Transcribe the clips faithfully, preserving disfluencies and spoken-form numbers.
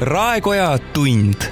Raekoja tund.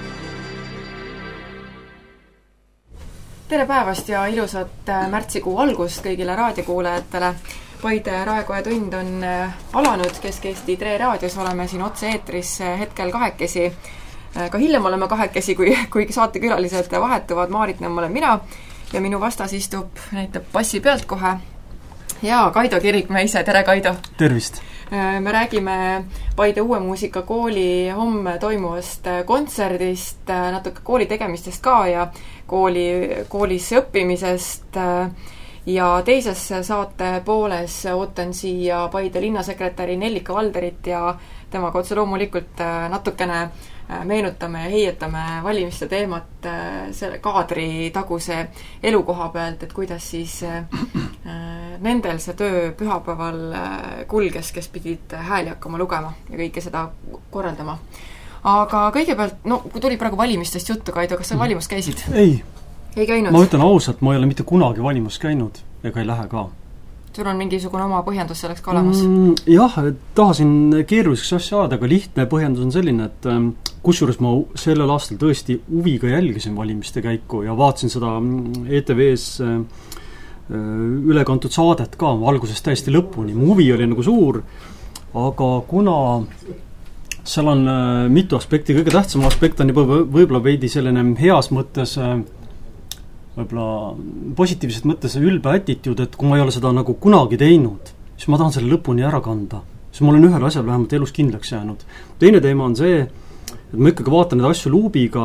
Tere päevast ja ilusat märtsikuu algust kõigile raadiokuulajatele. Paide Raekoja tund on alanud Kesk-Eesti Tre raadios, oleme siin otse eetris hetkel kahekesi. Ka hiljem oleme kahekesi, kui, kui saatekülalised vahetuvad. Maarit Nõmm olen mina ja minu vastas istub, näitab passi pealt kohe. Ja Kaido Kirikmäe ise, tere Kaido! Tervist! Me räägime Paide Uue Muusikakooli homme toimuvast kontserdist, natuke kooli tegemistest ka ja kooli, koolis õppimisest. Ja teises saate pooles ootan siia Paide linnasekretäri Nellika Valderit ja temaga otse loomulikult natukene meenutame ja heietame valimiste teemat selle kaadri taguse elukoha pealt, et kuidas siis nendel see töö pühapäeval kulges, kes pidid hääli hakkama lugema ja kõike seda korraldama. Aga kõigepealt, no kui tuli praegu valimistest juttu, Kaido, kas sa valimas käisid? Ei. Ei käinud? Ma ütlen ausalt, ma ei ole mitte kunagi valimas käinud ega ei lähe ka. Sul on mingisugune oma põhjendus selleks ka olemas? Mm, jah, tahasin keeruliseks asja saada, aga lihtne põhjendus on selline, et kusjuures ma sellel aastal tõesti huviga jälgisin valimiste käiku ja vaatasin seda E T V-s ülekantud saadet ka algusest täiesti lõpuni. Mu huvi oli nagu suur, aga kuna seal on mitu aspekti, kõige tähtsam aspekt on juba võib-olla veidi selline heas mõttes võib-olla positiivselt mõttes ülbe attitude, et kui ma ei ole seda nagu kunagi teinud, siis ma tahan selle lõpuni ära kanda. Siis ma olen ühel asjal vähemalt elus kindlaks jäänud. Teine teema on see, et ma ikkagi vaatan neid asju luubiga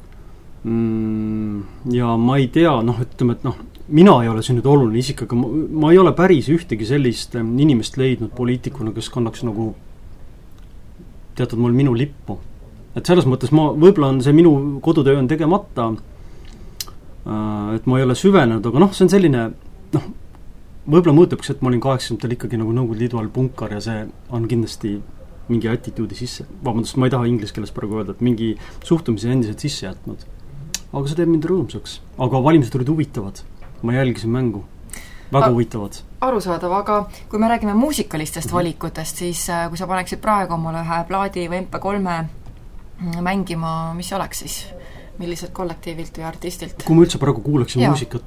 mm, ja ma ei tea, noh, ütleme, et noh, mina ei ole siin nüüd oluline isik, aga ma, ma ei ole päris ühtegi sellist inimest leidnud poliitikuna, kes kannaks nagu teatud mul minu lippu. Et selles mõttes ma, võib-olla on see minu kodutöö on tegemata, et ma ei ole süvenenud, aga noh, see on selline, noh, võib-olla mõõtaks, et ma olin kaheksakümnendatel ikkagi nagu Nõukogude Liidu all punkar ja see on kindlasti mingi attituudi sisse, vabandust, ma ei taha inglise keeles praegu öelda, et mingi suhtumise endiselt sisse jätnud. Aga see teeb mind rõõmsaks. Aga valimised olid huvitavad. Ma jälgisin mängu. Väga A- huvitavad. Arusaadav, aga kui me räägime muusikalistest mm-hmm. valikutest, siis kui sa paneksid praegu omale ühe plaadi või M P kolme mängima, mis oleks siis? Millised kollektiivilt või artistilt? Kui ma üldse praegu kuulaksin Jaa. muusikat,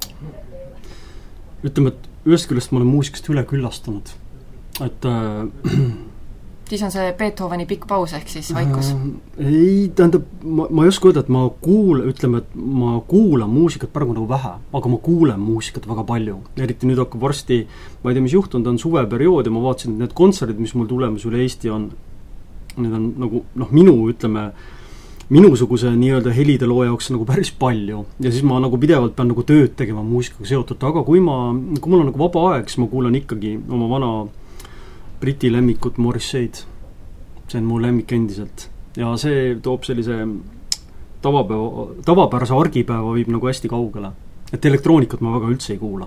ütleme, et ühest küljest ma olen muusikast üle küllastanud. Et äh, siis on see Beethoveni pikk paus ehk siis vaikus? Äh, ei, tähendab, ma, ma ei oska öelda, et ma kuul, ütleme, et ma kuulan muusikat praegu nagu vähe, aga ma kuulen muusikat väga palju. Eriti nüüd hakkab varsti, ma ei tea, mis juhtunud, on suveperiood ja ma vaatasin, et need kontserdid, mis mul tulemas üle Eesti on, need on nagu, noh, minu, ütleme, minusuguse nii-öelda helide loo jaoks nagu päris palju ja siis ma nagu pidevalt pean nagu tööd tegema muusikaga seotud, aga kui ma, kui mul on nagu vaba aeg, siis ma kuulan ikkagi oma vana briti lemmikut Morrissey'd. See on mu lemmik endiselt ja see toob sellise tavapäeva, tavapärase argipäeva viib nagu hästi kaugele, et elektroonikat ma väga üldse ei kuula.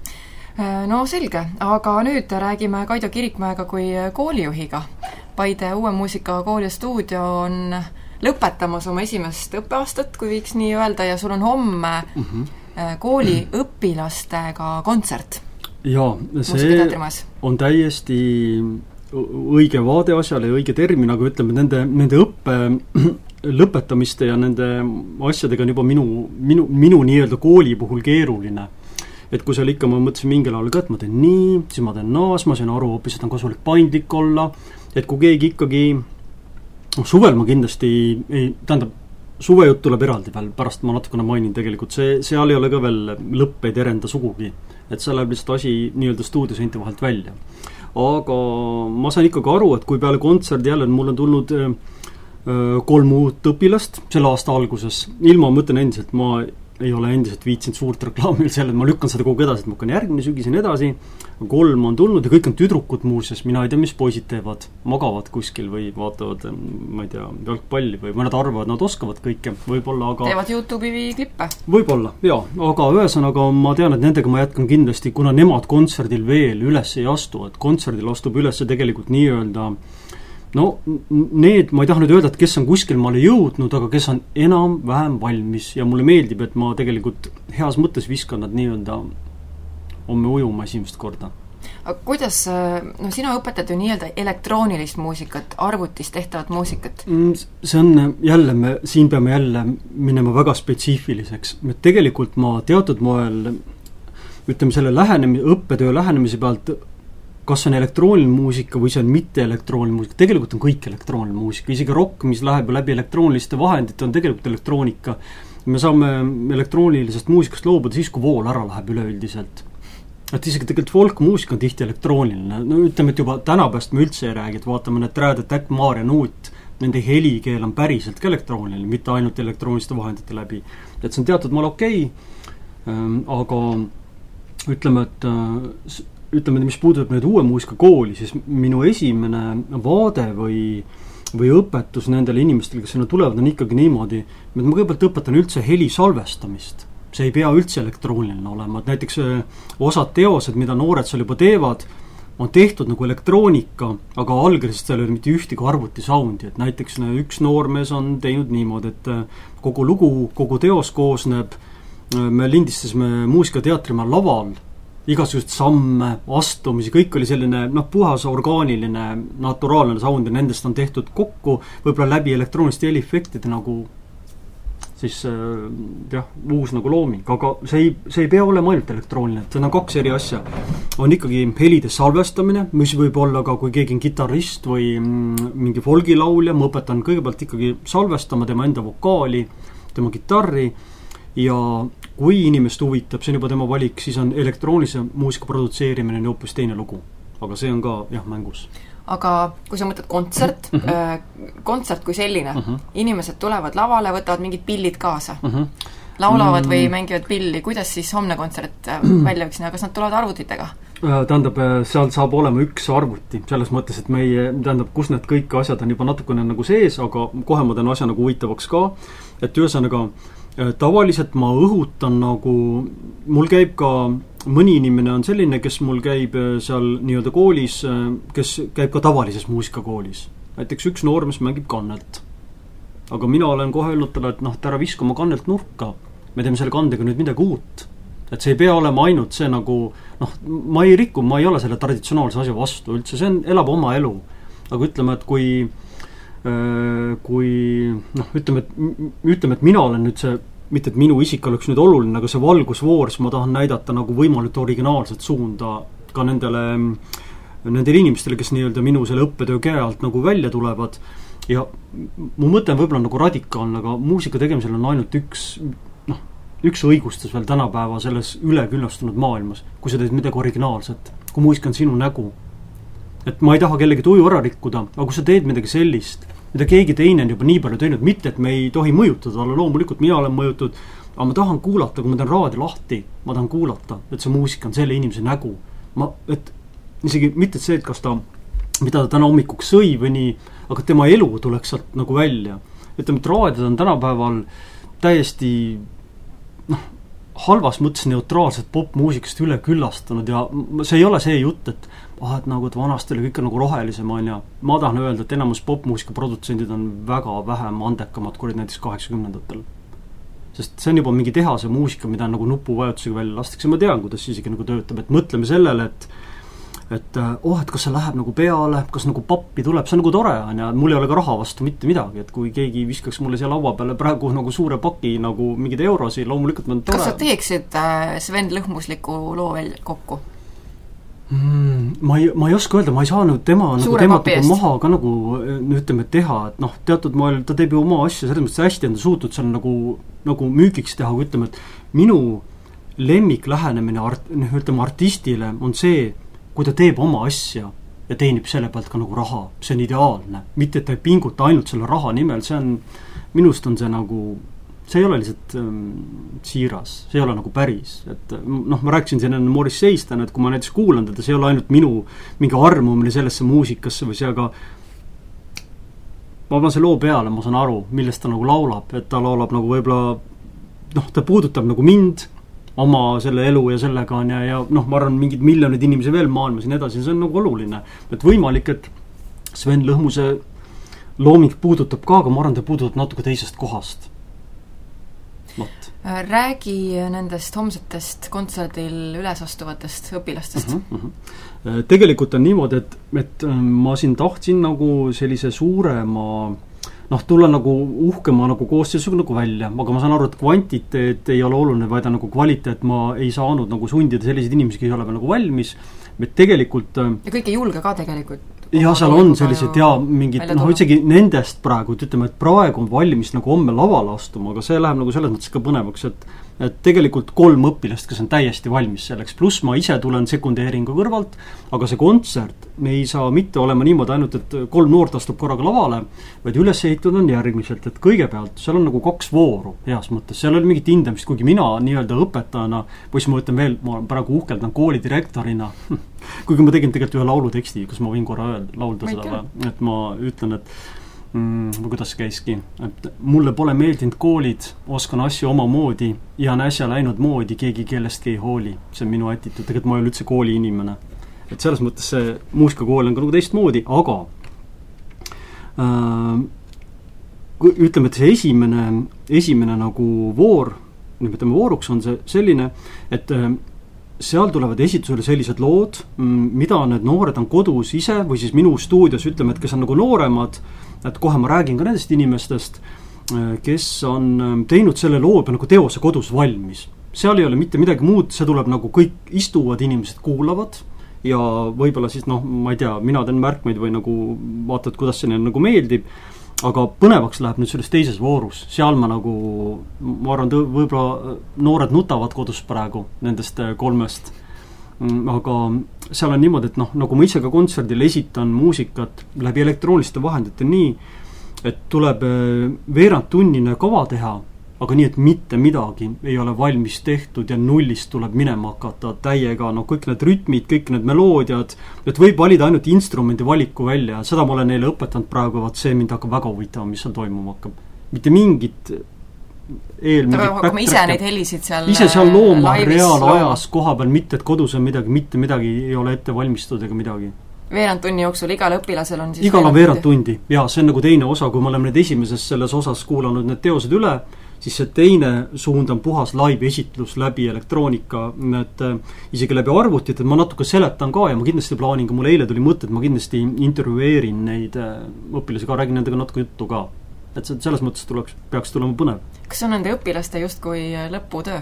No selge, aga nüüd räägime Kaido Kirikmäega kui koolijuhiga. Paide Uue Muusikakooli stuudio on lõpetamas oma esimest õppeaastat, kui võiks nii öelda, ja sul on homme mm-hmm. kooli õpilastega kontsert. Jaa, see on täiesti õige vaade asjale ja õige termin, aga ütleme, nende, nende õppe lõpetamiste ja nende asjadega on juba minu, minu, minu nii-öelda kooli puhul keeruline. Et kui seal ikka ma mõtlesin mingil ajal ka, et ma teen nii, siis ma teen naas, ma sain aru hoopis, et on kasulik paindlik olla, et kui keegi ikkagi suvel ma kindlasti ei, tähendab, suvejutt tuleb eraldi veel, pärast ma natukene mainin tegelikult, see, seal ei ole ka veel lõpp ei terenda sugugi, et see läheb lihtsalt asi nii-öelda stuudioseinte vahelt välja. Aga ma sain ikkagi aru, et kui peale kontserdi jälle mul on tulnud öö, kolm uut õpilast selle aasta alguses, ilma mõtlen endiselt, ma ei ole endiselt viitsinud suurt reklaamil selle, et ma lükkan seda kogu edasi, et ma hakkan järgmine sügisen edasi, kolm on tulnud ja kõik on tüdrukud muuseas, mina ei tea, mis poisid teevad, magavad kuskil või vaatavad, ma ei tea, jalgpalli või mõned arvavad, nad oskavad kõike, võib-olla, aga teevad YouTube'i klippe. Võib-olla, jaa, aga ühesõnaga ma tean, et nendega ma jätkan kindlasti, kuna nemad kontserdil veel üles ei astu, et kontserdil astub üles tegelikult nii-öelda no need, ma ei taha nüüd öelda, et kes on kuskil maale jõudnud, aga kes on enam-vähem valmis ja mulle meeldib, et ma tegelikult heas mõttes viskan nad nii-öelda homme ujuma esimest korda. Aga kuidas, no sina õpetad ju nii-öelda elektroonilist muusikat, arvutis tehtavat muusikat? See on jälle, me siin peame jälle minema väga spetsiifiliseks. Tegelikult ma teatud moel, ütleme selle lähenemise, õppetöö lähenemise pealt, kas on elektrooniline muusika või see on mitte elektrooniline muusika, tegelikult on kõik elektrooniline muusika, isegi rock, mis läheb läbi elektrooniliste vahendite, on tegelikult elektroonika. Me saame elektroonilisest muusikast loobuda siis, kui vool ära läheb üleüldiselt. Et isegi tegelikult folkmuusika on tihti elektrooniline. No ütleme, et juba tänapäevast me üldse ei räägi, et vaatame need Trad Attack, Maarja Nuut, nende helikeel on päriselt ka elektrooniline, mitte ainult elektrooniliste vahendite läbi. Et see on teatud maal okei, okay, aga ütleme, et ütleme, mis puudutab nüüd uue muusika kooli, siis minu esimene vaade või, või õpetus nendele inimestele, kes sinna tulevad, on ikkagi niimoodi, et ma kõigepealt õpetan üldse heli salvestamist. See ei pea üldse elektrooniline olema, et näiteks osad teosed, mida noored seal juba teevad, on tehtud nagu elektroonika, aga algrisest seal ei ole mitte ühtegi arvuti soundi, et näiteks üks noormees on teinud niimoodi, et kogu lugu, kogu teos koosneb, me lindistasime muusikateatrimaal laval, igasugust samme, astumisi, kõik oli selline noh, puhas orgaaniline, naturaalne sound ja nendest on tehtud kokku võib-olla läbi elektrooniliste heliefektide nagu siis jah, uus nagu looming, aga see ei, see ei pea olema ainult elektrooniline, et see on kaks eri asja. On ikkagi helide salvestamine, mis võib olla ka, kui keegi on kitarrist või mingi folgilaulja, ma õpetan kõigepealt ikkagi salvestama tema enda vokaali, tema kitarri ja kui inimest huvitab, see on juba tema valik, siis on elektroonilise muusika produtseerimine hoopis teine lugu. Aga see on ka jah, mängus. Aga kui sa mõtled kontsert, uh -huh. kontsert kui selline, uh -huh. inimesed tulevad lavale, võtavad mingid pillid kaasa, uh -huh. laulavad mm. või mängivad pilli, kuidas siis homne kontsert välja võiks näha, kas nad tulevad arvutitega? Tähendab, seal saab olema üks arvuti, selles mõttes, et meie, tähendab, kus need kõik asjad on juba natukene nagu sees, aga kohe ma teen asja nagu huvitavaks ka, et ühesõnaga tavaliselt ma õhutan nagu, mul käib ka, mõni inimene on selline, kes mul käib seal nii-öelda koolis, kes käib ka tavalises muusikakoolis. Näiteks üks noormees mängib kannelt. Aga mina olen kohe öelnud talle, et noh, ära viska oma kannelt nurka. Me teeme selle kandega nüüd midagi uut. Et see ei pea olema ainult see nagu, noh, ma ei riku, ma ei ole selle traditsionaalse asja vastu üldse, see on, elab oma elu. Aga ütleme, et kui kui noh, ütleme, et, ütleme, et mina olen nüüd see, mitte et minu isik oleks nüüd oluline, aga see valgusvoors ma tahan näidata nagu võimalikult originaalset suunda ka nendele, nendele inimestele, kes nii-öelda minu selle õppetöö käe alt nagu välja tulevad ja mu mõte on võib-olla nagu radikaalne, aga muusika tegemisel on ainult üks noh, üks õigustus veel tänapäeva selles üleküllastunud maailmas, kui sa teed midagi originaalset, kui muusika on sinu nägu. Et ma ei taha kellegi tuju ära rikkuda, aga kui sa teed midagi sellist, mida keegi teine on juba nii palju teinud, mitte et me ei tohi mõjutada, aga loomulikult mina olen mõjutud, aga ma tahan kuulata, kui ma teen raadio lahti, ma tahan kuulata, et see muusika on selle inimese nägu. Ma, et isegi mitte see, et kas ta, mida ta täna hommikuks sõi või nii, aga tema elu tuleks sealt nagu välja. Ütleme, et raadiod on tänapäeval täiesti noh, halvas mõttes neutraalset popmuusikast üle küllastunud ja see ei ole see jutt, et ah, et nagu et vanasti oli kõik nagu rohelisem on ja ma tahan öelda, et enamus popmuusika produtsendid on väga vähem andekamad kui näiteks kaheksakümnendatel. Sest see on juba mingi tehase muusika, mida nagu nupuvajutusega välja lastakse, ma tean, kuidas isegi nagu töötab, et mõtleme sellele, et et oh, et kas see läheb nagu peale, kas nagu pappi tuleb, see on nagu tore on ja mul ei ole ka raha vastu mitte midagi, et kui keegi viskaks mulle siia laua peale praegu nagu suure paki nagu mingid eurosi, loomulikult on tore. Kas sa teeksid Sven Lõhmusliku loo veel kokku? Mm, ma, ei, ma ei oska öelda, ma ei saanud tema nagu tematuga maha ka nagu ütleme teha, et noh, teatud moel ta teeb ju oma asja, selles mõttes hästi on ta suutnud seal nagu, nagu müügiks teha, kui ütleme, et minu lemmik lähenemine art, ütleme artistile on see, kui ta teeb oma asja ja teenib selle pealt ka nagu raha, see on ideaalne. Mitte, et ta ei pinguta ainult selle raha nimel, see on, minust on see nagu, see ei ole lihtsalt ähm, siiras, see ei ole nagu päris. Et noh, ma rääkisin siin enne Morris Seistan, et kui ma näiteks kuulan teda, see ei ole ainult minu mingi armumine sellesse muusikasse või see, aga ma panen see loo peale, ma saan aru, millest ta nagu laulab, et ta laulab nagu võib-olla, noh, ta puudutab nagu mind, oma selle elu ja sellega on ja, ja noh, ma arvan, mingid miljonid inimesi veel maailmas ja nii edasi, see on nagu oluline. Et võimalik, et Sven Lõhmuse looming puudutab ka, aga ma arvan, ta puudutab natuke teisest kohast. vot. Räägi nendest homsetest kontserdil üles astuvatest õpilastest. Uh-huh, uh-huh. Tegelikult on niimoodi, et, et ma siin tahtsin nagu sellise suurema noh, tulla nagu uhkema nagu koosseisuga nagu välja, aga ma saan aru, et kvantiteet ei ole oluline, vaid nagu kvaliteet, ma ei saanud nagu sundida selliseid inimesi, kes ei ole nagu valmis, et tegelikult ja kõik ei julge ka tegelikult. Ja seal on sellised ja mingid, noh, isegi nendest praegu, et ütleme, et praegu on valmis nagu homme lavale astuma, aga see läheb nagu selles mõttes ka põnevaks, et et tegelikult kolm õpilast, kes on täiesti valmis selleks, pluss ma ise tulen sekundeeringu kõrvalt, aga see kontsert, me ei saa mitte olema niimoodi ainult, et kolm noort astub korraga lavale, vaid üles ehitatud on järgmiselt, et kõigepealt seal on nagu kaks vooru heas mõttes, seal oli mingit hindamist, kuigi mina nii-öelda õpetajana, või siis ma ütlen veel, ma praegu uhkeldan koolidirektorina, kuigi ma tegin tegelikult ühe lauluteksti, kas ma võin korra öelda, laulda seda või, et ma ütlen, et mm, kuidas käiski, et mulle pole meeldinud koolid, oskan asju oma moodi ja on äsja läinud moodi, keegi kellestki ei hooli. See on minu attituud, tegelikult ma ei ole üldse kooli inimene. Et selles mõttes see muusikakool on ka nagu teistmoodi, aga äh, ütleme, et see esimene, esimene nagu voor, nimetame vooruks, on see selline, et äh, seal tulevad esitusele sellised lood, mida need noored on kodus ise või siis minu stuudios, ütleme, et kes on nagu nooremad, et kohe ma räägin ka nendest inimestest, kes on teinud selle loo nagu teose kodus valmis. Seal ei ole mitte midagi muud, see tuleb nagu kõik istuvad inimesed kuulavad ja võib-olla siis, noh, ma ei tea, mina teen märkmeid või nagu vaatad, kuidas see neile nagu meeldib, aga põnevaks läheb nüüd selles teises voorus. Seal ma nagu, ma arvan, võib-olla noored nutavad kodus praegu nendest kolmest. Aga seal on niimoodi, et noh, nagu ma ise ka kontserdil esitan muusikat läbi elektrooniliste vahendite nii, et tuleb veerand tunnine kava teha, aga nii, et mitte midagi ei ole valmis tehtud ja nullist tuleb minema hakata täiega, no kõik need rütmid, kõik need meloodiad, et võib valida ainult instrumendi valiku välja ja seda ma olen neile õpetanud praegu, vaat see mind hakkab väga huvitama, mis seal toimuma hakkab. Mitte mingit eel ta peab hakkama ise neid helisid seal ise seal looma reaalajas koha peal, mitte et kodus on midagi, mitte midagi ei ole ette valmistatud ega midagi. Veerand tunni jooksul igal õpilasel on siis igal on veerand tundi, ja see on nagu teine osa, kui me oleme need esimeses selles osas kuulanud need teosed üle, siis see teine suund on puhas live esitlus läbi elektroonika, et isegi läbi arvutit, et ma natuke seletan ka ja ma kindlasti plaanin, kui mul eile tuli mõte, et ma kindlasti intervjueerin neid õpilasi ka, räägin nendega natuke juttu ka. Et selles mõttes tuleks, peaks tulema põnev. Kas on nende õpilaste justkui lõputöö?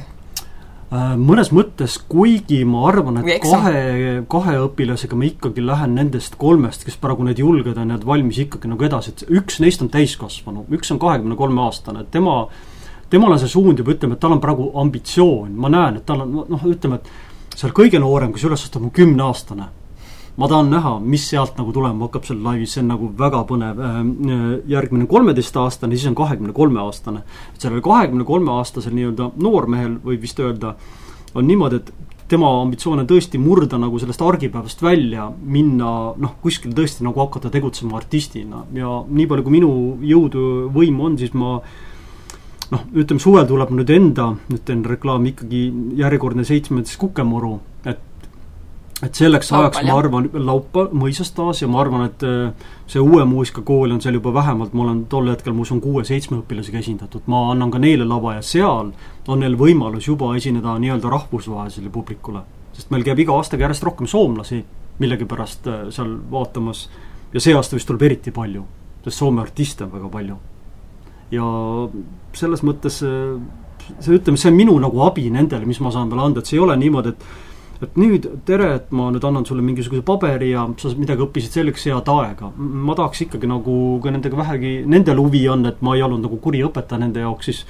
Mõnes mõttes, kuigi ma arvan, et kahe, kahe õpilasega ma ikkagi lähen nendest kolmest, kes praegu need julged on, need valmis ikkagi nagu edasi, et üks neist on täiskasvanu, üks on kahekümne kolme aastane, tema temal on see suund juba, ütleme, et tal on praegu ambitsioon, ma näen, et tal on, noh, ütleme, et seal kõige noorem, kus üles astab on kümne aastane. Ma tahan näha, mis sealt nagu tulema hakkab selle laivis, see on nagu väga põnev. Järgmine kolmeteist aastane, siis on kahekümne kolme aastane. Et sellel kahekümne kolme aastasel nii-öelda noormehel võib vist öelda, on niimoodi, et tema ambitsioon on tõesti murda nagu sellest argipäevast välja, minna, noh, kuskil tõesti nagu hakata tegutsema artistina. Ja nii palju, kui minu jõudu võim on, siis ma noh, ütleme, suvel tuleb nüüd enda, nüüd teen reklaam ikkagi järjekordne seitsmendas Kukemuru, et et selleks Laupal, ajaks, ma arvan, Laupa mõisas taas ja ma arvan, et see uue muusikakool on seal juba vähemalt, ma olen tol hetkel, ma usun, kuue-seitsme õpilasega esindatud, ma annan ka neile lava ja seal on neil võimalus juba esineda nii-öelda rahvusvahelisele publikule, sest meil käib iga aastaga järjest rohkem soomlasi millegipärast seal vaatamas ja see aasta vist tuleb eriti palju, sest Soome artiste on väga palju ja selles mõttes see, ütleme, see on minu nagu abi nendele, mis ma saan veel anda, et see ei ole niimoodi, et et nüüd, tere, et ma nüüd annan sulle mingisuguse paberi ja sa midagi õppisid selleks head aega. Ma tahaks ikkagi nagu, kui nendega vähegi, nendel huvi on, et ma ei olnud nagu kuri õpetaja nende jaoks, siis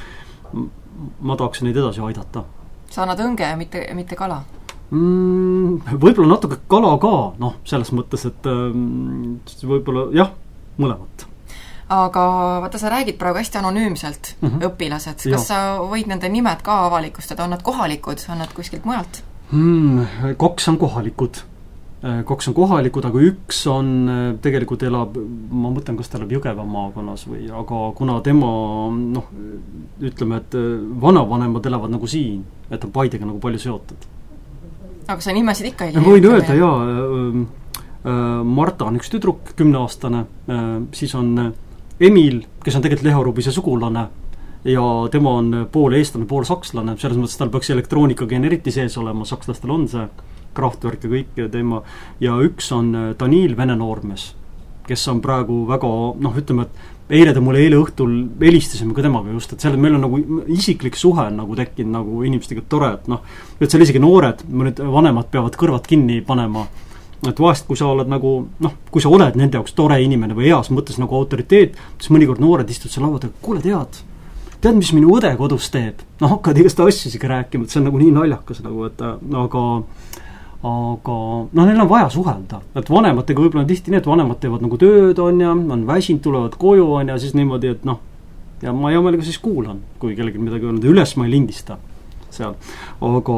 ma tahaks neid edasi aidata. Sa annad õnge, mitte, mitte kala? Mm, võib-olla natuke kala ka, noh, selles mõttes, et võib-olla, jah, mõlemat. Aga vaata, sa räägid praegu hästi anonüümselt mm -hmm. õpilased. Kas ja. sa võid nende nimed ka avalikustada? On nad kohalikud? On nad kuskilt mujalt? Hmm, kaks on kohalikud. Kaks on kohalikud, aga üks on, tegelikult elab, ma mõtlen, kas ta elab Jõgeva maakonnas või, aga kuna tema, noh, ütleme, et vanavanemad elavad nagu siin, et on Paidega nagu palju seotud. Aga sa nimesid ikka ei võin öelda, jaa, Marta on üks tüdruk, kümneaastane, siis on Emil, kes on tegelikult Leho Rubise sugulane, ja tema on pool eestlane, pool sakslane, selles mõttes tal peaks elektroonikageen eriti sees olema, sakslastel on see Kraftwerk ja kõik ja teema, ja üks on Daniil, vene noormees, kes on praegu väga, noh, ütleme, et eile ta mulle eile õhtul helistasime ka temaga just, et seal meil on nagu isiklik suhe nagu tekkinud nagu inimestega tore, et noh, et seal isegi noored, mõned vanemad peavad kõrvad kinni panema, et vahest, kui sa oled nagu, noh, kui sa oled nende jaoks tore inimene või heas mõttes nagu autoriteet, siis mõnikord noored istud seal lauad, kuule tead, tead, mis minu õde kodus teeb? noh, hakkad igast asjusega rääkima, et see on nagu nii naljakas nagu, et aga aga noh, neil on vaja suhelda, et vanematega võib-olla on tihti nii, et vanemad teevad nagu tööd, on ja on väsinud, tulevad koju, on ja siis niimoodi, et noh, ja ma hea meelega siis kuulan, kui kellelgi midagi on, üles ma ei lindista seal, aga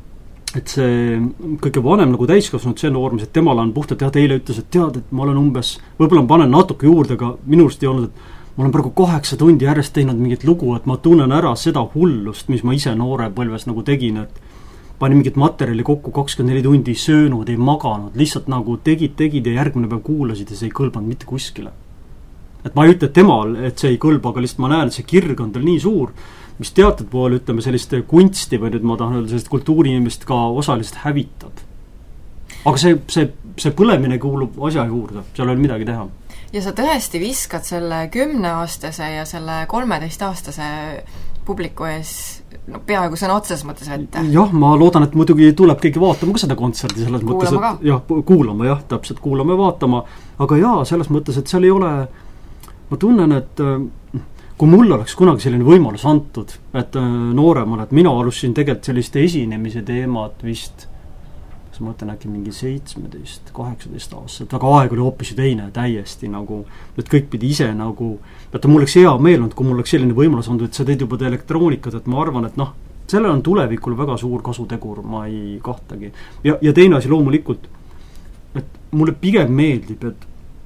et see kõige vanem nagu täiskasvanud see noormees, et temal on puhtalt, jah, teile ütles, et tead, et ma olen umbes, võib-olla ma panen natuke juurde, aga minust ei olnud, et ma olen praegu kaheksa tundi järjest teinud mingit lugu, et ma tunnen ära seda hullust, mis ma ise noore põlves nagu tegin, et panin mingit materjali kokku, kakskümmend neli tundi söönud, ei maganud, lihtsalt nagu tegid, tegid ja järgmine päev kuulasid ja see ei kõlbanud mitte kuskile. Et ma ei ütle temal, et see ei kõlba, aga lihtsalt ma näen, et see kirg on tal nii suur, mis teatud pool, ütleme, sellist kunsti või nüüd ma tahan öelda, sellist kultuuriinimest ka osaliselt hävitab. Aga see, see, see põlemine kuulub asja juurde, seal ei ole midagi teha. Ja sa tõesti viskad selle kümneaastase ja selle kolmeteistaastase publiku ees no peaaegu sõna otses mõttes ette. Jah, ma loodan, et muidugi tuleb keegi vaatama ka seda kontserdi selles kuulama mõttes, et jah, kuulama, jah, täpselt kuulama ja vaatama, aga jaa, selles mõttes, et seal ei ole, ma tunnen, et kui mul oleks kunagi selline võimalus antud, et nooremale, et mina alustasin tegelikult selliste esinemise teemat vist, kas ma mõtlen äkki mingi seitsmeteist, kaheksateist aastaselt, aga aeg oli hoopis teine täiesti nagu, et kõik pidi ise nagu, et mul oleks hea meel olnud, kui mul oleks selline võimalus olnud, et sa teed juba elektroonikat, et ma arvan, et noh, sellel on tulevikul väga suur kasutegur, ma ei kahtagi. Ja, ja teine asi loomulikult, et mulle pigem meeldib, et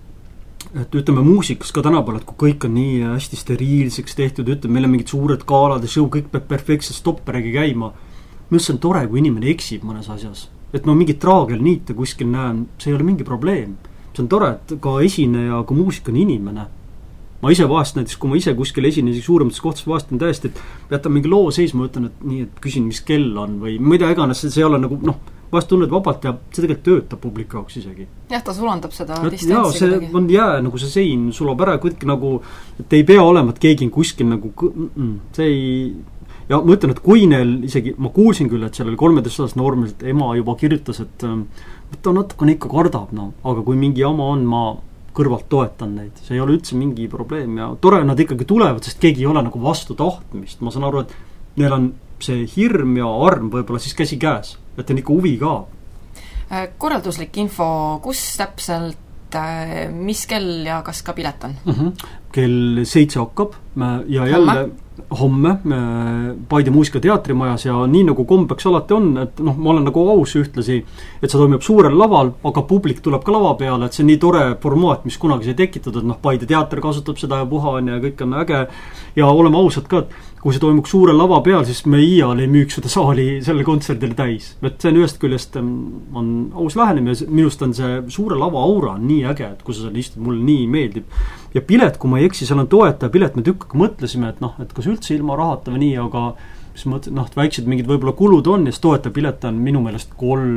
et ütleme muusikas ka tänapäeval, et kui kõik on nii hästi steriilseks tehtud, ütleme, meil on mingid suured kaalad ja show, kõik peab perfektselt stopperegi käima. Minu see on tore, kui inimene eksib mõnes asjas. Et ma mingit traagelniite kuskil näen, see ei ole mingi probleem. See on tore, et ka esineja, ka muusik on inimene. Ma ise vahest näiteks, kui ma ise kuskil esinen suuremates kohtades vahest on täiesti, et jätan mingi loo seis, ma ütlen, et nii, et küsin, mis kell on või mida iganes, see ei ole nagu, noh, vahest tunned vabalt ja see tegelikult töötab publiku jaoks isegi. Jah, ta sulandab seda et, distantsi. Jaa, see kuidagi. On jää, nagu see sein sulab ära, kuidagi nagu, et ei pea olema, et keegi on kuskil nagu, see ei, ja ma ütlen, et kui neil isegi, ma kuulsin küll, et sellel kolmeteist-aastasest noormelt ema juba kirjutas, et ta natukene ikka kardab, no, aga kui mingi jama on, ma kõrvalt toetan neid, see ei ole üldse mingi probleem ja tore, nad ikkagi tulevad, sest keegi ei ole nagu vastu tahtmist, ma saan aru, et neil on see hirm ja arm võib-olla siis käsi käes, et on ikka huvi ka. Korralduslik info, kus täpselt, mis kell ja kas ka pilet on? Uh-huh. Kell seitse hakkab ja jälle homme, homme Paide muusikateatrimajas ja nii nagu kombeks alati on, et noh, ma olen nagu aus ühtlasi, et see toimub suurel laval, aga publik tuleb ka lava peale, et see on nii tore formaat, mis kunagi sai tekitud, et noh, Paide teater kasutab seda ja puha on ja kõik on äge ja oleme ausad ka, et kui see toimuks suurel lava peal, siis me iial ei müüks seda saali selle kontserdile täis. Et see on ühest küljest on aus lähenemine, minust on see suure lava aura nii äge, et kui sa seal istud, mulle nii meeldib. Ja pilet, kui ma ei eksi, seal on toetaja pilet, me tükkaga mõtlesime, et noh, et kas üldse ilma rahata või nii, aga siis mõtled, noh, väiksed mingid võib-olla kulud on ja siis toetaja pilet on minu meelest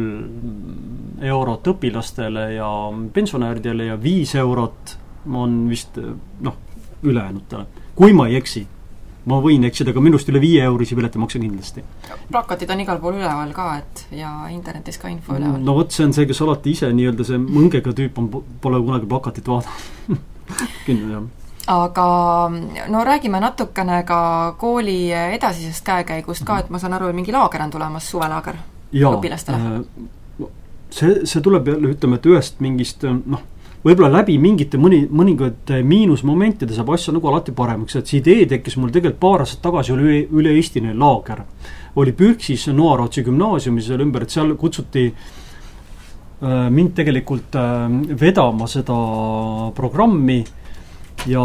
kolm eurot õpilastele ja pensionääridele ja viis eurot on vist, noh, ülejäänutele. Kui ma ei eksi, ma võin eksida, aga minust üle viie eurisi pileti maksa kindlasti. Plakatid on igal pool üleval ka, et ja internetis ka info üleval. No vot, see on see, kes alati ise nii-öelda see mõngega tüüp on, pole kunagi plakatit vaadanud. Kindlasti, jah. Aga no räägime natukene ka kooli edasisest käekäigust ka, et ma saan aru, et mingi laager on tulemas, suvelaager ja, õpilastele. See, see tuleb jälle, ütleme, et ühest mingist, noh, võib-olla läbi mingite mõni, mõningate miinusmomentide saab asja nagu alati paremaks, et see idee tekkis mul tegelikult paar aastat tagasi oli üle, üle Eestine laager. Oli Pürksis Noarootsi gümnaasiumis seal ümber, et seal kutsuti äh, mind tegelikult äh, vedama seda programmi ja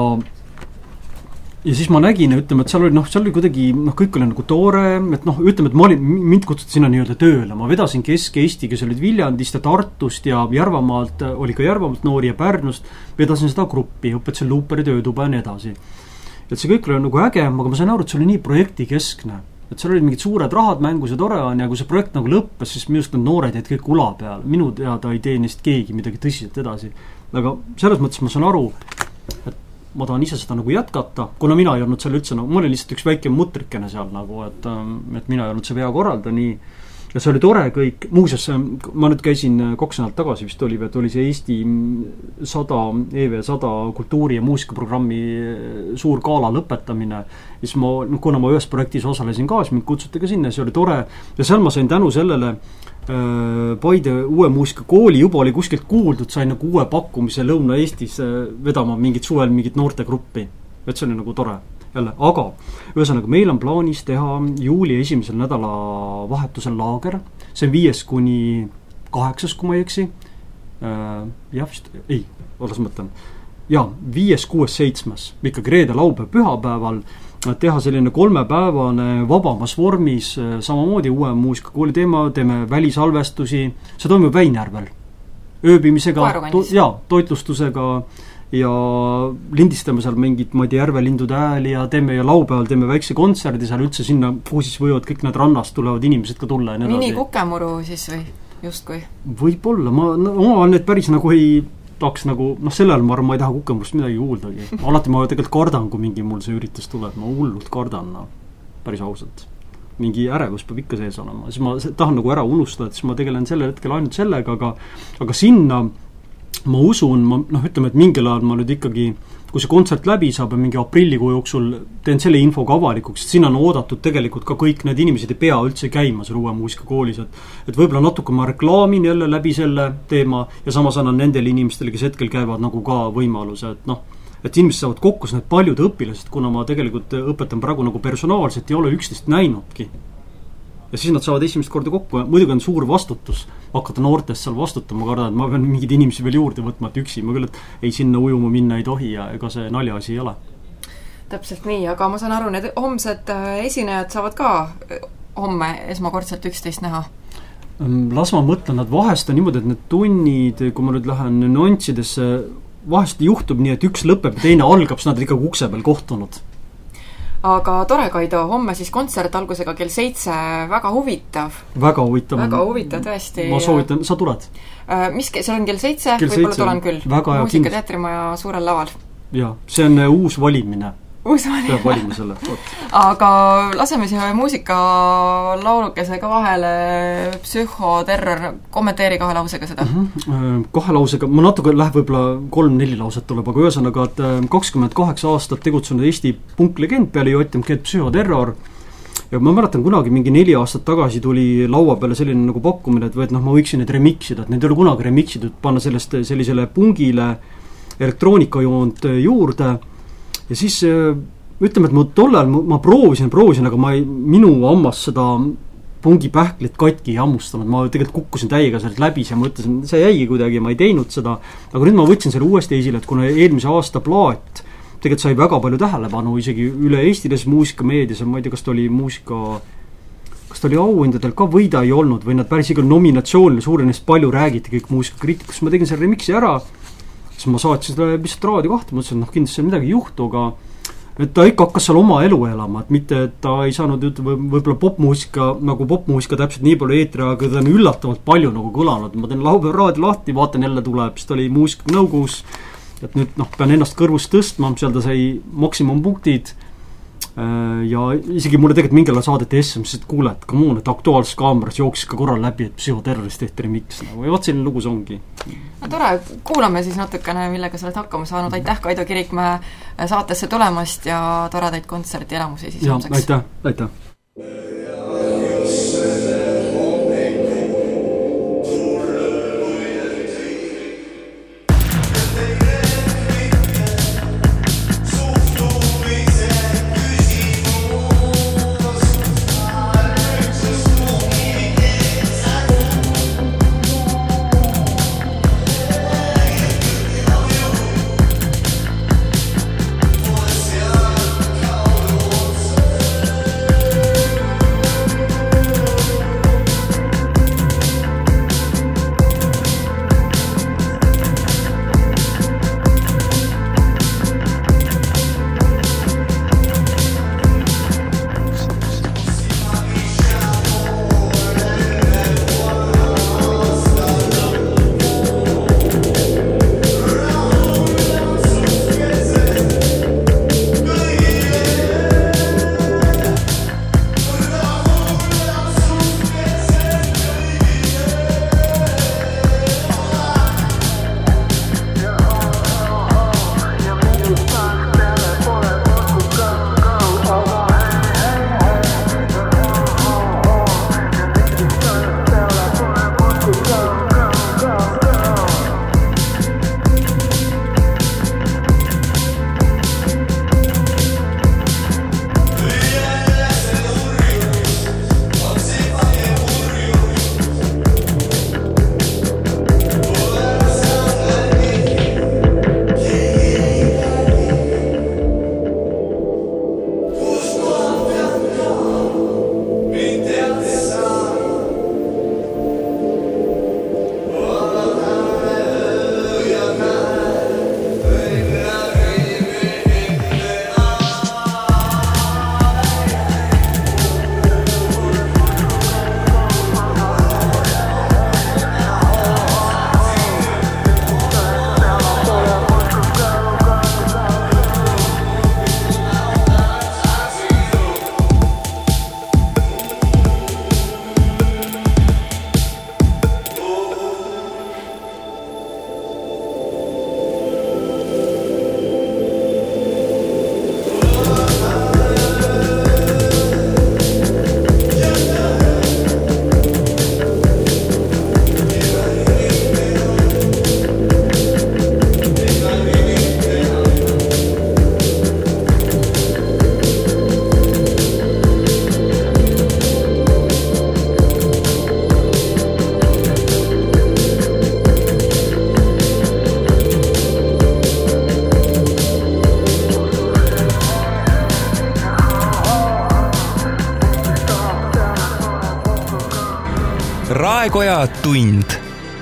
ja siis ma nägin ja ütleme, et seal oli, noh, seal oli kuidagi, noh, kõik oli nagu toore, et noh, ütleme, et ma olin, mind kutsuti sinna nii-öelda tööle, ma vedasin Kesk-Eesti, kes olid Viljandist ja Tartust ja Järvamaalt, oli ka Järvamaalt noori ja Pärnust, vedasin seda gruppi, õpetasin luuperi töötuba ja nii edasi. et see kõik oli nagu äge, aga ma sain aru, et see oli nii projektikeskne. Et seal olid mingid suured rahad mängus ja tore on ja kui see projekt nagu lõppes, siis minu arust need noored jäid kõik ula peal. Minu teada ei tee neist keegi midagi tõsiselt edasi. Aga selles mõttes ma saan aru, et ma tahan ise seda nagu jätkata, kuna mina ei olnud seal üldse, no, ma olin lihtsalt üks väike mutrikene seal nagu, et, et mina ei olnud see veakorralda nii. Ja see oli tore kõik, muuseas, ma nüüd käisin kaks nädalat tagasi vist oli, et oli see Eesti sada, E V sada kultuuri- ja muusikaprogrammi suur gala lõpetamine. Ja siis ma, kuna ma ühes projektis osalesin ka, siis mind kutsuti ka sinna, see oli tore. Ja seal ma sain tänu sellele äh, Paide uue muusikakooli juba oli kuskilt kuuldud, sain nagu uue pakkumise Lõuna-Eestis äh, vedama mingit suvel mingit noortegruppi. Et see oli nagu tore. Jälle, aga ühesõnaga meil on plaanis teha juuli esimesel nädala vahetusel laager, see on viies kuni kaheksas, kui ma ei eksi äh, jah vist, ei, olles mõtlen ja, viies, kuues, seitsmes ikkagi reede, laupäev, pühapäeval teha selline kolmepäevane vabamas vormis, samamoodi uue muusikakooli teema, teeme välisalvestusi, see toimub Väinjärvel ööbimisega, to, ja, toitlustusega ja lindistame seal mingit, ma ei tea, järvelindude ääli ja teeme ja laupäeval teeme väikse kontserdi seal üldse sinna, kuhu siis võivad kõik need rannast tulevad inimesed ka tulla. Mini kukemuru siis või justkui? Võib-olla, ma, no, ma nüüd päris nagu ei tahaks nagu, noh sellel ma arvan, ma ei taha kukemurust midagi kuuldagi. Alati ma tegelikult kardan, kui mingi mul see üritus tuleb, ma hullult kardan, no, päris ausalt. Mingi ärevus peab ikka sees olema, siis ma tahan nagu ära unustada, et siis ma tegelen sellel hetkel ainult sellega, aga, aga sinna ma usun, ma, noh, ütleme, et mingil ajal ma nüüd ikkagi, kui see kontsert läbi saab ja mingi aprillikuu jooksul teen selle infoga avalikuks, et sinna on oodatud tegelikult ka kõik need inimesed ei pea üldse käima selle uue muusikakoolis, et, et võib-olla natuke ma reklaamin jälle läbi selle teema ja samas annan nendele inimestele, kes hetkel käivad nagu ka võimaluse, et noh, et inimesed saavad kokku need paljud õpilased, kuna ma tegelikult õpetan praegu nagu personaalselt ei ole üksteist näinudki. Ja siis nad saavad esimest korda kokku ja muidugi on suur vastutus hakata noortest seal vastutama, ma kardan, et ma pean mingid inimesi veel juurde võtma, et üksi ma küll, et ei sinna ujuma minna ei tohi ja ega see naljaasi ei ole. Täpselt nii, aga ma saan aru, need homsed esinejad saavad ka homme esmakordselt üksteist näha? Las ma mõtlen, nad vahest on niimoodi, et need tunnid, kui ma nüüd lähen nüanssidesse, vahest juhtub nii, et üks lõpeb ja teine algab, siis nad ikka ukse peal kohtunud. Aga tore, Kaido, homme siis kontsert algusega kell seitse, väga huvitav. Väga huvitav. Väga huvitav, tõesti. Ma soovitan, sa tuled? Mis, see on kell seitse, võib-olla tulen küll. Muusikateatrimaja suurel laval. Ja, see on uus valimine. Uus valimine. Peab valima selle. Aga laseme siia muusika laulukesega vahele, psühhoterror, kommenteeri kahe lausega seda. Mm-hmm. Kahe lausega, ma natuke läheb võib-olla kolm-neli lauset tuleb, aga ühesõnaga, et kakskümmend kaheksa aastat tegutsenud Eesti punklegend peale J M G psühhoterror ja ma mäletan kunagi mingi neli aastat tagasi tuli laua peale selline nagu pakkumine, et või et noh, ma võiksin need remixida, et need ei ole kunagi remixitud, panna sellest sellisele pungile elektroonikajoont juurde ja siis ütleme, et ma tollal ma proovisin, proovisin, aga ma ei, minu ammas seda pungipähklit katki ei hammustanud, ma tegelikult kukkusin täiega sealt läbi ja ma ütlesin, see jäigi kuidagi, ma ei teinud seda, aga nüüd ma võtsin selle uuesti esile, et kuna eelmise aasta plaat tegelikult sai väga palju tähelepanu isegi üle Eestides muusikameedias, ma ei tea, kas ta oli muusika kas ta oli auhindadel ka või ta ei olnud või nad päris igal nominatsioonil suurenest palju räägiti kõik muusikakriitikus, ma tegin selle remixi ära siis ma saatsin seda lihtsalt raadio kahte, mõtlesin, et noh, kindlasti midagi ei juhtu, aga et ta ikka hakkas seal oma elu elama, et mitte, et ta ei saanud võib-olla popmuusika, nagu popmuusika täpselt nii palju eetri, aga ta on üllatavalt palju nagu kõlanud, ma teen laupäev raadio lahti, vaatan jälle tuleb, siis ta oli muusika nõukogus, et nüüd noh, pean ennast kõrvust tõstma, seal ta sai maksimumpunktid ja isegi mulle tegelikult mingil saadeti S M S, et kuule, et come on, et Aktuaalses Kaameras jooksis ka korral läbi, et psühhoterrorist tehti remix nagu, ja vaat selline lugu see ongi. No tore, kuulame siis natukene, millega sa oled hakkama saanud, aitäh Kaido Kirikmäe saatesse tulemast ja toredaid kontserti elamusi siis ja, homseks. Aitäh, aitäh. Raekoja tund.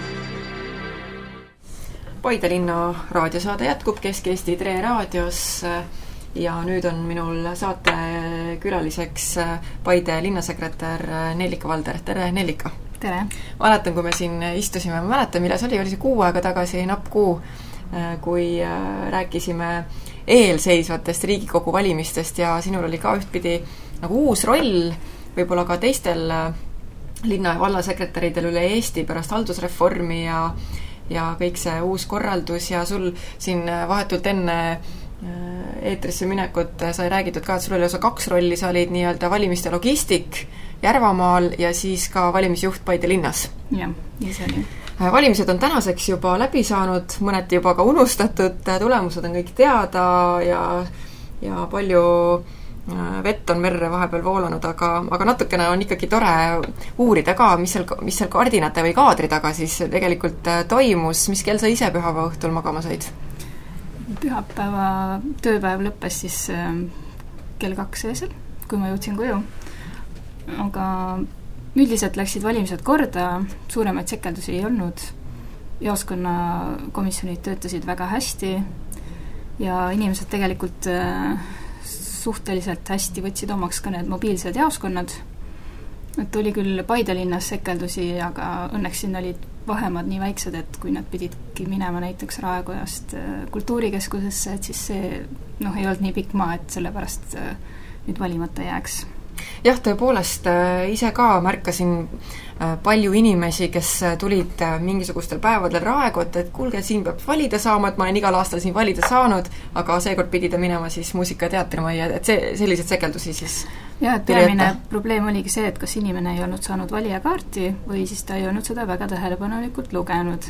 Paide linna raadiosaade jätkub Kesk-Eesti Tre raadios ja nüüd on minul saate külaliseks Paide linnasekretär Nellika Valder. Tere, Nellika! Tere! Mäletan, kui me siin istusime, ma mäletan, milles oli, oli see kuu aega tagasi, napp kuu, kui rääkisime eelseisvatest Riigikogu valimistest ja sinul oli ka ühtpidi nagu uus roll, võib-olla ka teistel linna- ja vallasekretäridel üle Eesti pärast haldusreformi ja ja kõik see uus korraldus ja sul siin vahetult enne eetrisse minekut sai räägitud ka, et sul oli osa kaks rolli, sa olid nii-öelda valimiste logistik Järvamaal ja siis ka valimisjuht Paide linnas. Jah, nii see oli. Valimised on tänaseks juba läbi saanud, mõneti juba ka unustatud, tulemused on kõik teada ja, ja palju vett on merre vahepeal voolanud, aga, aga natukene on ikkagi tore uurida ka, mis seal, mis seal kardinate või kaadri taga siis tegelikult toimus, mis kell sa ise pühapäeva õhtul magama said? Pühapäeva tööpäev lõppes siis kell kaks öösel, kui ma jõudsin koju. Aga üldiselt läksid valimised korda, suuremaid sekeldusi ei olnud, jaoskonna komisjonid töötasid väga hästi ja inimesed tegelikult suhteliselt hästi võtsid omaks ka need mobiilsed jaoskonnad. Et oli küll Paide linnas sekeldusi, aga õnneks siin olid vahemad nii väiksed, et kui nad pididki minema näiteks Raekojast kultuurikeskusesse, et siis see noh, ei olnud nii pikk maa, et sellepärast nüüd valimata jääks. Jah, tõepoolest ise ka märkasin palju inimesi, kes tulid mingisugustel päevadel Raekot, et kuulge, siin peab valida saama, et ma olen igal aastal siin valida saanud, aga seekord pidida minema siis muusika- ja teatrimajja, et see, sellised sekeldusi siis ja, et peamine probleem oligi see, et kas inimene ei olnud saanud valijakaarti või siis ta ei olnud seda väga tähelepanelikult lugenud.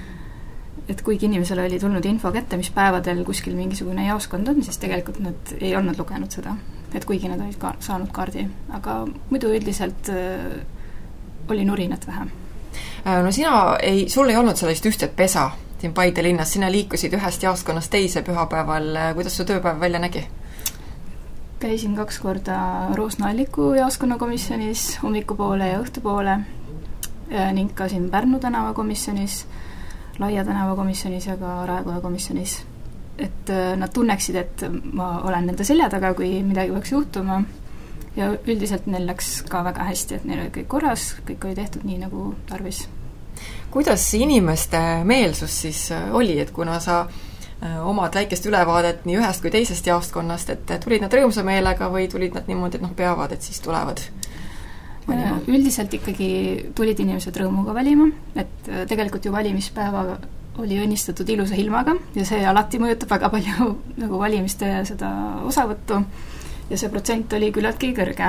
Et kuigi inimesele oli tulnud info kätte, mis päevadel kuskil mingisugune jaoskond on, siis tegelikult nad ei olnud lugenud seda, et kuigi nad olid ka saanud kaardi. Aga muidu üldiselt oli nurinat vähe. No sina ei, sul ei olnud sellist ühtset pesa siin Paide linnas, sina liikusid ühest jaoskonnast teise pühapäeval, kuidas su tööpäev välja nägi? Käisin kaks korda Roosna-Alliku jaoskonnakomisjonis hommikupoole ja õhtupoole ning ka siin Pärnu tänava komisjonis, Laia tänava komisjonis ja ka Raekoja komisjonis. Et nad tunneksid, et ma olen nende selja taga, kui midagi peaks juhtuma. Ja üldiselt neil läks ka väga hästi, et neil oli kõik korras, kõik oli tehtud nii, nagu tarvis. Kuidas inimeste meelsus siis oli, et kuna sa omad väikest ülevaadet nii ühest kui teisest jaoskonnast, et tulid nad rõõmsa meelega või tulid nad niimoodi, et noh, peavad, et siis tulevad valima? Üldiselt ikkagi tulid inimesed rõõmuga valima, et tegelikult ju valimispäeva oli õnnistatud ilusa ilmaga ja see alati mõjutab väga palju nagu valimiste seda osavõttu ja see protsent oli küllaltki kõrge.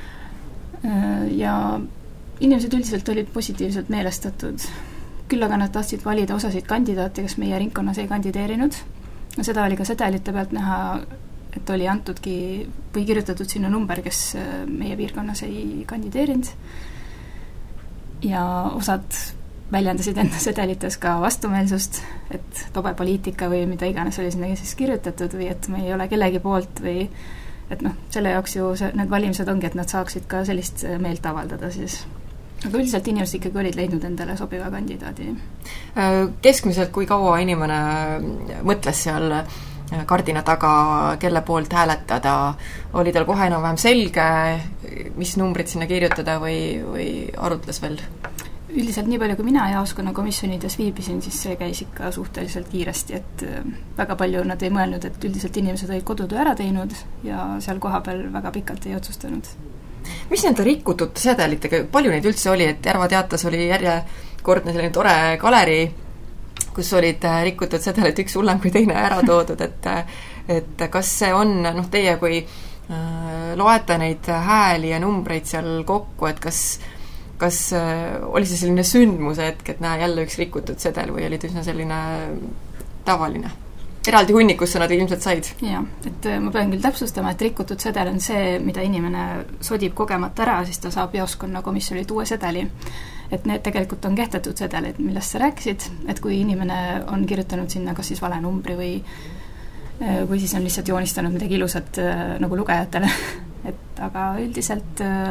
Ja inimesed üldiselt olid positiivselt meelestatud. Küll aga nad tahtsid valida osasid kandidaate, kes meie ringkonnas ei kandideerinud. Seda oli ka sedelite pealt näha, et oli antudki või kirjutatud sinna number, kes meie piirkonnas ei kandideerinud. Ja osad väljendasid enda sedelites ka vastumeelsust, et tobe poliitika või mida iganes oli sinna siis kirjutatud või et me ei ole kellegi poolt või et noh, selle jaoks ju see, need valimised ongi, et nad saaksid ka sellist meelt avaldada siis. Aga üldiselt inimesed ikkagi olid leidnud endale sobiva kandidaadi. Keskmiselt kui kaua inimene mõtles seal kardina taga, kelle poolt hääletada, oli tal kohe enam-vähem selge, mis numbrid sinna kirjutada või, või arutles veel? Üldiselt nii palju, kui mina jaoskonna komisjonides viibisin, siis see käis ikka suhteliselt kiiresti, et väga palju nad ei mõelnud, et üldiselt inimesed olid kodutöö ära teinud ja seal kohapeal väga pikalt ei otsustanud. Mis nende rikutud sedelitega, palju neid üldse oli, et Järva teatas oli järjekordne selline tore galeri, kus olid rikutud sedelid üks hullem kui teine ära toodud, et, et kas see on, noh teie kui loete neid hääli ja numbreid seal kokku, et kas kas oli see selline sündmuse hetk, et näe jälle üks rikutud sedel või oli üsna selline tavaline? Eraldi hunnikusse nad ilmselt said? Jaa, et ma pean küll täpsustama, et rikutud sedel on see, mida inimene sodib kogemata ära, siis ta saab jaoskonna komisjonilt uue sedeli. Et need tegelikult on kehtetud sedelid, millest sa rääkisid, et kui inimene on kirjutanud sinna kas siis vale numbri või, või siis on lihtsalt joonistanud midagi ilusat nagu lugejatele. Et aga üldiselt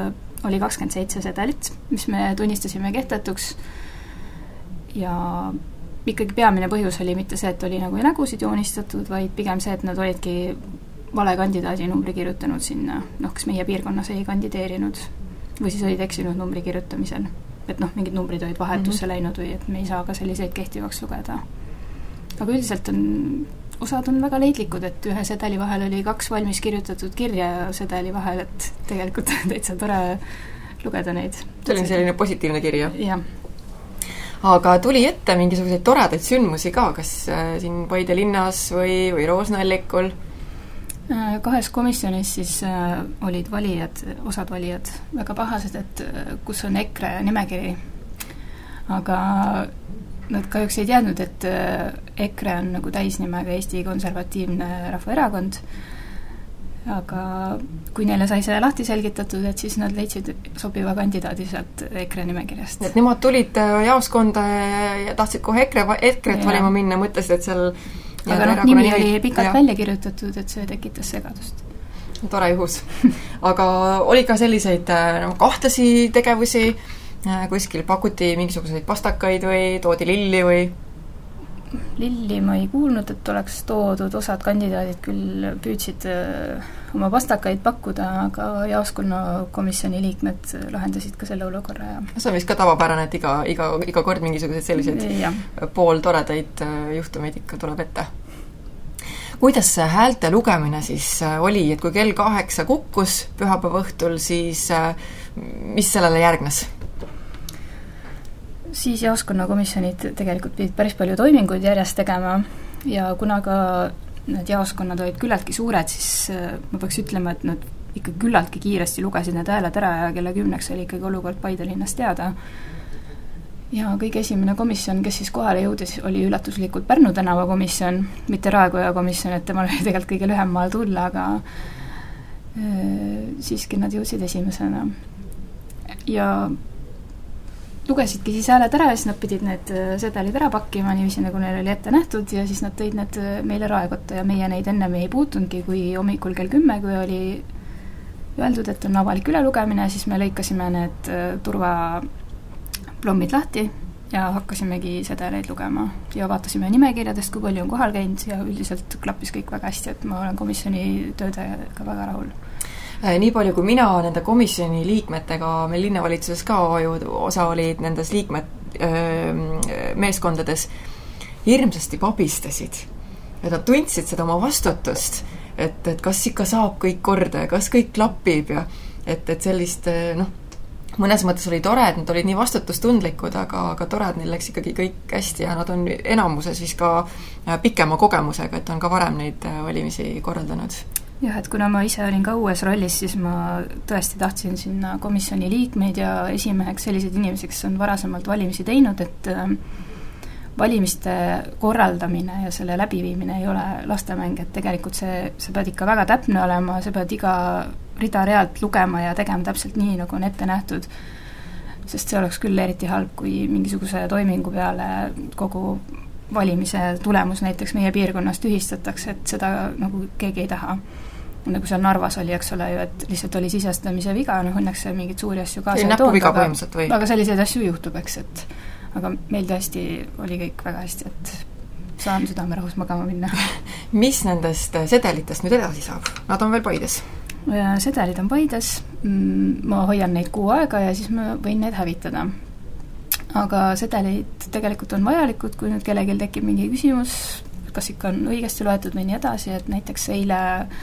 oli kakskümmend seitse sedelit, mis me tunnistasime kehtetuks ja ikkagi peamine põhjus oli mitte see, et oli nagu nägusid joonistatud, vaid pigem see, et nad olidki vale kandidaadi numbri kirjutanud sinna, noh, kas meie piirkonnas ei kandideerinud või siis olid eksinud numbri kirjutamisel. Et noh, mingid numbrid olid vahetusse mm-hmm. läinud või et me ei saa ka selliseid kehtivaks lugeda. Aga üldiselt on, osad on väga leidlikud, et ühe sedeli vahel oli kaks valmis kirjutatud kirja sedeli vahel, et tegelikult täitsa tore lugeda neid. See oli selline positiivne kirja. Jah. Aga tuli ette mingisuguseid toredaid sündmusi ka, kas äh, siin Paide linnas või, või Roosna-Allikul? Kahes komisjonis siis äh, olid valijad, osad valijad väga pahased, et kus on EKRE nimekiri. Aga nad kahjuks ei teadnud, et äh, EKRE on nagu täisnimega Eesti Konservatiivne Rahvaerakond. Aga kui neile sai see lahti selgitatud, et siis nad leidsid sobiva kandidaadi sealt EKRE nimekirjast. Et nemad tulid jaoskonda ja tahtsid kohe EKRE, EKRE-t valima minna, mõtlesid, et seal aga noh, nimi oli pikalt ja. välja kirjutatud, et see tekitas segadust. Tore juhus. Aga oli ka selliseid no, kahtlasi tegevusi, kuskil pakuti mingisuguseid pastakaid või toodi lilli või? Lilli ma ei kuulnud, et oleks toodud, osad kandidaadid küll püüdsid oma pastakaid pakkuda, aga jaoskonna komisjoni liikmed lahendasid ka selle olukorra. Ja. See on vist ka tavapärane, et iga, iga, iga kord mingisuguseid selliseid ja. pool toredaid juhtumeid ikka tuleb ette. Kuidas see häälte lugemine siis oli, et kui kell kaheksa kukkus pühapäeva õhtul, siis mis sellele järgnes? Siis jaoskonnakomisjonid tegelikult pidid päris palju toiminguid järjest tegema ja kuna ka need jaoskonnad olid küllaltki suured, siis ma peaks ütlema, et nad ikka küllaltki kiiresti lugesid need hääled ära ja kella kümneks oli ikkagi olukord Paide linnas teada. Ja kõige esimene komisjon, kes siis kohale jõudis, oli üllatuslikult Pärnu tänava komisjon, mitte Raekoja komisjon, et temal oli tegelikult kõige lühem maal tulla, aga äh, siiski nad jõudsid esimesena. Ja lugesidki siis hääled ära ja siis nad pidid need sedelid ära pakkima niiviisi, nagu neil oli ette nähtud ja siis nad tõid need meile raekotta ja meie neid ennem ei puutunudki, kui hommikul kell kümme, kui oli öeldud, et on avalik ülelugemine, siis me lõikasime need turvaplommid lahti ja hakkasimegi sedeleid lugema ja vaatasime nimekirjadest, kui palju on kohal käinud ja üldiselt klappis kõik väga hästi, et ma olen komisjoni töödega väga rahul. Nii palju, kui mina nende komisjoni liikmetega, meil linnavalitsuses ka ju osa olid nendes liikmed öö, meeskondades, hirmsasti pabistasid. Ja nad tundsid seda oma vastutust, et, et kas ikka saab kõik korda ja kas kõik klapib ja et, et sellist, noh, mõnes mõttes oli tore, et nad olid nii vastutustundlikud, aga, aga tore, et neil läks ikkagi kõik hästi ja nad on enamuses siis ka pikema kogemusega, et on ka varem neid valimisi korraldanud. Jah, et kuna ma ise olin ka uues rollis, siis ma tõesti tahtsin sinna komisjoni liikmeid ja esimeheks sellised inimesed, kes on varasemalt valimisi teinud, et valimiste korraldamine ja selle läbiviimine ei ole lastemäng, et tegelikult see, see pead ikka väga täpne olema, see pead iga rida realt lugema ja tegema täpselt nii, nagu on ette nähtud, sest see oleks küll eriti halb, kui mingisuguse toimingu peale kogu valimise tulemus näiteks meie piirkonnas tühistatakse, et seda nagu keegi ei taha. Nagu seal Narvas oli, eks ole ju, et lihtsalt oli sisestamise viga, noh õnneks see mingid suuri asju kaasa ei toonud, aga, aga selliseid asju juhtub, eks, et aga meil tõesti oli kõik väga hästi, et saan südamerahus magama minna. Mis nendest sedelitest nüüd edasi saab? Nad on veel Paides? Sedelid on Paides, ma hoian neid kuu aega ja siis ma võin neid hävitada. Aga sedelid tegelikult on vajalikud, kui nüüd kellelgi tekib mingi küsimus, kas ikka on õigesti loetud või nii edasi, et näiteks eile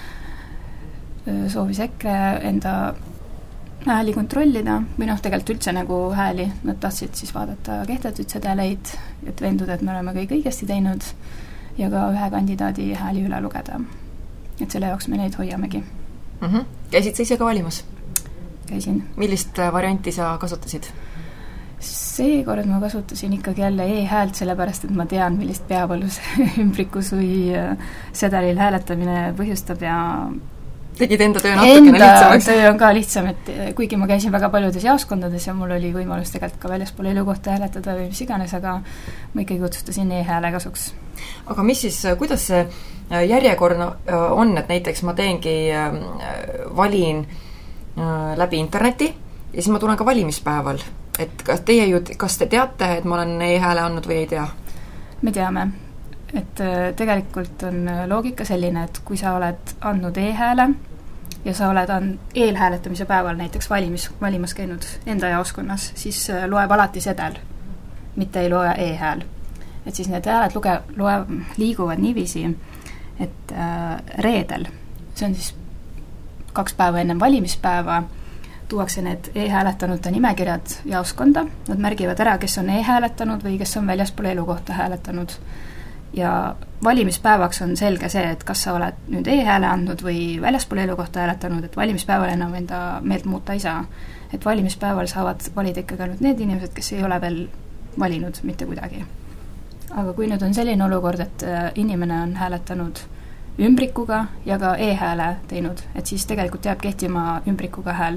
soovis EKRE enda hääli kontrollida, või noh, tegelikult üldse nagu hääli, nad tahtsid siis vaadata kehtetuid sedeleid, et veenduda, et me oleme kõik õigesti teinud ja ka ühe kandidaadi hääli üle lugeda. Et selle jaoks me neid hoiamegi. Mm-hmm. Käisid sa ise ka valimas? Käisin. Millist varianti sa kasutasid? Seekord ma kasutasin ikkagi jälle e-häält, sellepärast, et ma tean, millist peavalus ümbrikus või sedelil hääletamine põhjustab ja tegid enda töö natukene lihtsamaks? Enda töö on ka lihtsam, et kuigi ma käisin väga paljudes jaoskondades ja mul oli võimalus tegelikult ka väljaspool elukohta hääletada või mis iganes, aga ma ikkagi otsustasin e-hääle kasuks. Aga mis siis, kuidas see järjekord on, et näiteks ma teengi, valin läbi interneti ja siis ma tulen ka valimispäeval. Et kas teie ju, kas te teate, et ma olen e-hääle andnud või ei tea? Me teame, et tegelikult on loogika selline, et kui sa oled andnud e-hääle ja sa oled and- eelhääletamise päeval näiteks valimis, valimas käinud enda jaoskonnas, siis loeb alati sedel, mitte ei loe e-hääl. Et siis need hääled luge, loe, liiguvad niiviisi, et äh, reedel, see on siis kaks päeva ennem valimispäeva, tuuakse need e-hääletanute nimekirjad jaoskonda, nad märgivad ära, kes on e-hääletanud või kes on väljaspool elukohta hääletanud. Ja valimispäevaks on selge see, et kas sa oled nüüd e-hääle andnud või väljaspool elukohta hääletanud, et valimispäeval enam enda meelt muuta ei saa. Et valimispäeval saavad valida ikkagi ainult need inimesed, kes ei ole veel valinud mitte kuidagi. Aga kui nüüd on selline olukord, et inimene on hääletanud ümbrikuga ja ka e-hääle teinud, et siis tegelikult jääb kehtima ümbrikuga hääl.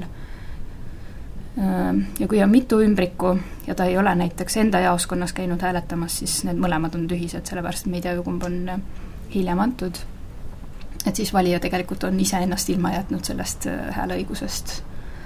Ja kui on mitu ümbriku ja ta ei ole näiteks enda jaoskonnas käinud hääletamas, siis need mõlemad on tühised, sellepärast me ei tea, kumb on hiljem antud. Et siis valija tegelikult on ise ennast ilma jätnud sellest hääleõigusest.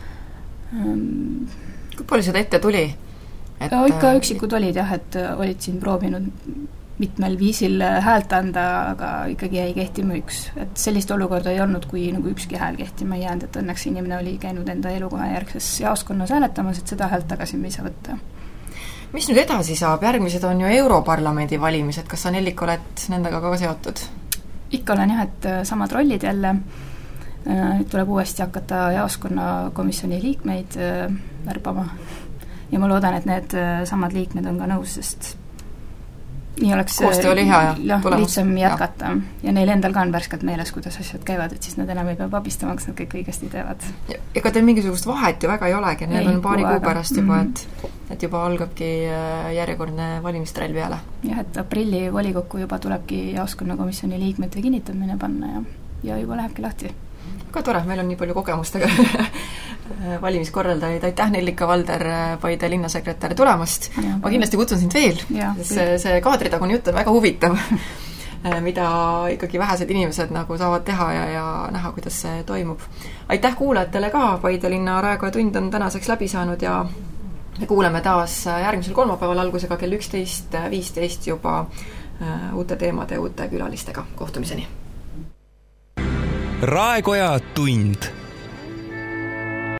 Kui palju seda ette tuli? Et ja, ikka üksikud olid jah, et olid siin proovinud mitmel viisil häält anda, aga ikkagi jäi kehtima üks. Et sellist olukorda ei olnud, kui nagu ükski hääl kehtima ei jäänud, et õnneks inimene oli käinud enda elukoha järgses jaoskonnas hääletamas, et seda häält tagasi me ei saa võtta. Mis nüüd edasi saab? Järgmised on ju Europarlamendi valimised. Kas sa, Nellik, oled nendega ka seotud? Ikka olen jah, et samad rollid jälle. Nüüd tuleb uuesti hakata jaoskonna komisjoni liikmeid värbama. Ja ma loodan, et need samad liikmed on ka nõus, sest nii oleks koostöö oli hea ja tulemus. Lihtsam jätkata. Ja. ja neil endal ka on värskelt meeles, kuidas asjad käivad, et siis nad enam ei pea abistama, kas nad kõik õigesti teevad. Ja, ega teil mingisugust vahet ju väga ei olegi, need ei, on paari kuu pärast juba, et, et juba algabki järjekordne valimistrell peale. Jah, et aprilli volikokku juba tulebki jaoskonnakomisjoni liikmete kinnitamine panna ja, ja juba lähebki lahti. Ka tore, meil on nii palju kogemustega valimiskorraldajaid. Aitäh, Nellika Valder, Paide linnasekretär tulemast. Ja, ma kindlasti kutsun sind veel, see, see kaadritagune jutt on väga huvitav, mida ikkagi vähesed inimesed nagu saavad teha ja, ja näha, kuidas see toimub. Aitäh kuulajatele ka, Paide linna Raekoja tund on tänaseks läbi saanud ja me kuuleme taas järgmisel kolmapäeval algusega kell üksteist viisteist juba uute teemade ja uute külalistega. Kohtumiseni! Raekoja tund